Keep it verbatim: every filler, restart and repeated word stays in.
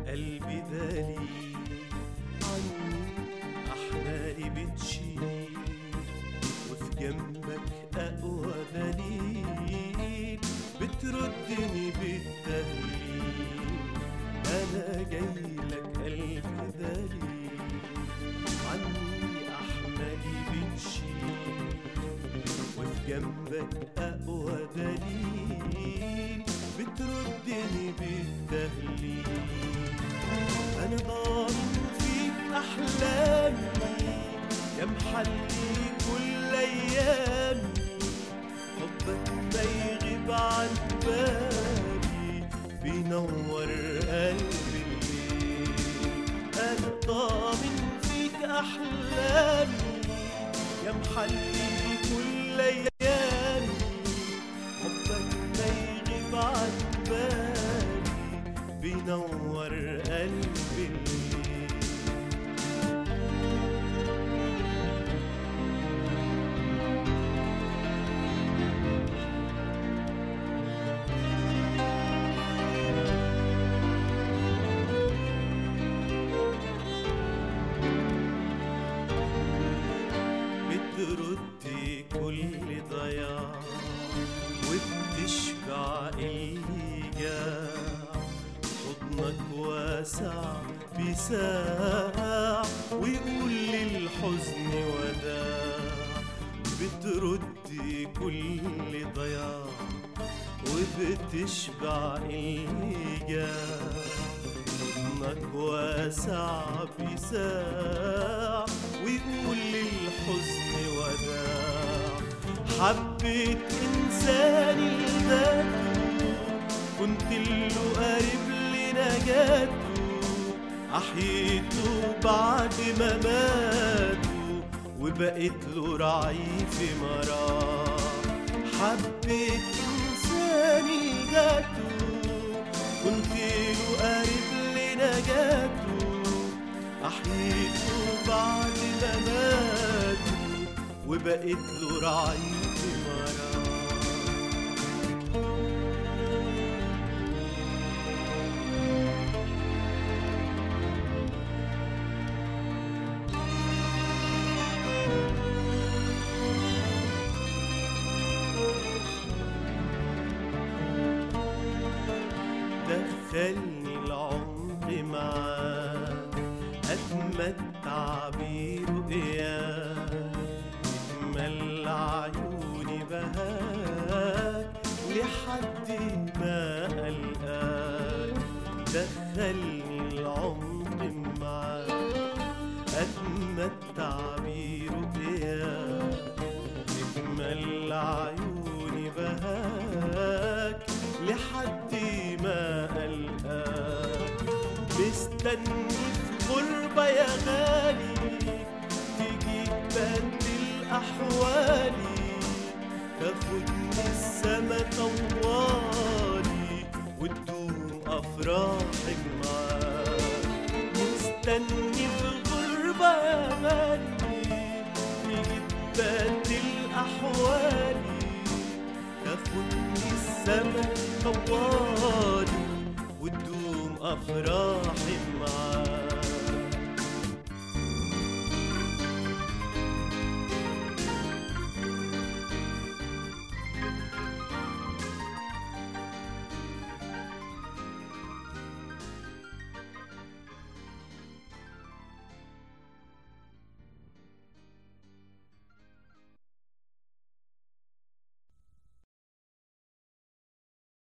قلبي دليل عني أحلالي بتشيل، وفي جنبك أقوى دليل بتردني بالتهليل. أنا جايلك قلبي دليل عني أحلالي بتشيل، وفي جنبك أقوى دليل بتردني بالتهليل. أنا ضامن فيك أحلامي يا محلي كل أيامي، حبك ما يغيب عن بالي بينور قلبي الليل. أنا ضامن فيك أحلامي يا محلي كل أيامي، حبك ما يغيب عن بالي بينور قلبي الليل. بتردي كل ضياع وبتشبع الإيجاع، حضنك واسع بيساع ويقول للحزن وداع. بتردي كل ضياع وبتشبع الإيجاع، حضنك واسع بيساع ويقول للحزن وداع. حبيت إنساني لذاته كنت له قريب لنجاته، أحييته بعد ما ماته وبقيت له رعيف مراه. حبيت إنساني لذاته كنت له قريب لنجاته، أحييته بعد ما ماته وبقيت له رعيف مراه. دخلني العمق معاك أتمتع برؤياك، اجمل عيوني بهاك لحد ما ألقاك. دخلني العمق معاك أتمتع برؤياك، اجمل عيوني بهاك لحد ما ألقاك. مستني في غربة يا غالي تيجي تبدل أحوالي، تاخدني السما طوالي وتدوم أفراحك معاك. مستني في غربة يا غالي تيجي تبدل أحوالي، تاخدني السما طوالي وتدوم أفراحي معاك.